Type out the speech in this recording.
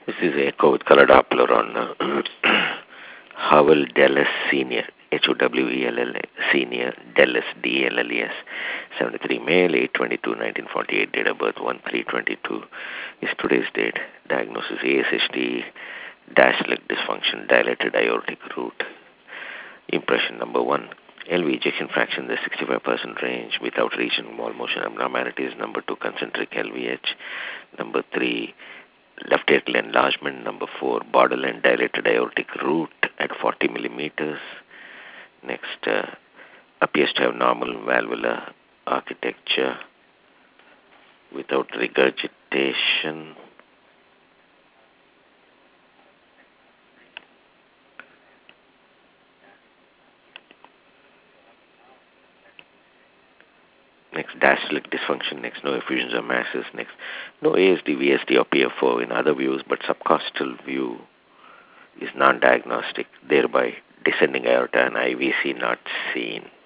This is Echo with color Doppler on Howell Dulles Senior, Howell Senior, Dulles, Dulles, 73 male, 8/22/1948, date of birth 1/3/22 is today's date. Diagnosis ASHD, diastolic dysfunction, dilated aortic root. Impression number 1. LV ejection fraction in the 65% range without regional wall motion abnormalities. Number 2, concentric LVH. Number 3, left atrial enlargement. Number 4, borderline dilated aortic root at 40 millimeters. Next, appears to have normal valvular architecture without regurgitation. Next, diastolic dysfunction. Next, no effusions or masses. Next, no ASD, VSD or PFO in other views, but subcostal view is non-diagnostic, thereby descending aorta and IVC not seen.